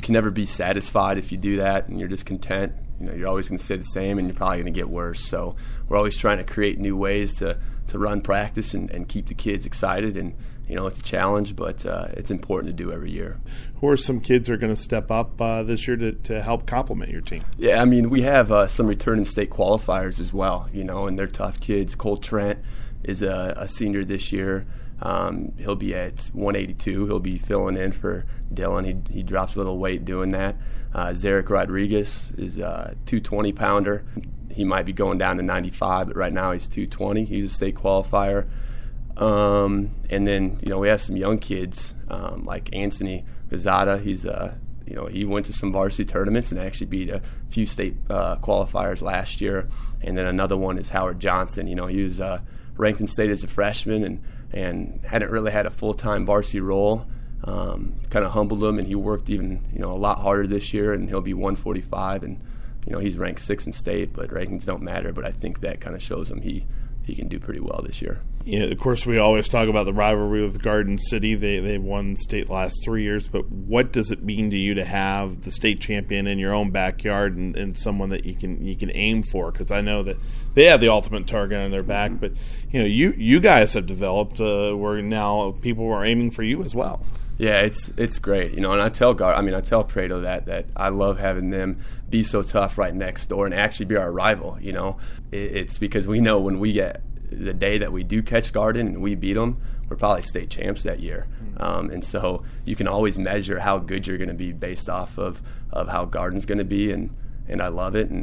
can never be satisfied if you do that and you're just content. You're always going to stay the same, and you're probably going to get worse. So we're always trying to create new ways to run practice and keep the kids excited. And, it's a challenge, but it's important to do every year. Who are some kids that are going to step up this year to help complement your team? Yeah, we have some returning state qualifiers as well, and they're tough kids. Cole Trent is a senior this year. He'll be at 182. He'll be filling in for Dylan. He drops a little weight doing that. Zarek Rodriguez is a 220-pounder. He might be going down to 95, but right now he's 220. He's a state qualifier. And then, we have some young kids like Anthony Gazada. He's he went to some varsity tournaments and actually beat a few state qualifiers last year. And then another one is Howard Johnson. He was ranked in state as a freshman and hadn't really had a full-time varsity role. Kind of humbled him, and he worked even a lot harder this year, and he'll be 145. And he's ranked 6th in state, but rankings don't matter. But I think that kind of shows him he can do pretty well this year. Yeah, of course, we always talk about the rivalry with Garden City. They've won state the last 3 years, but what does it mean to you to have the state champion in your own backyard and someone that you can aim for? Because I know that they have the ultimate target on their back, but you guys have developed where now people are aiming for you as well. Yeah, it's great, and I tell Prado that I love having them be so tough right next door and actually be our rival. It's because we know when we get the day that we do catch Garden and we beat them, we're probably state champs that year. And so you can always measure how good you're going to be based off of how Garden's going to be, and I love it. And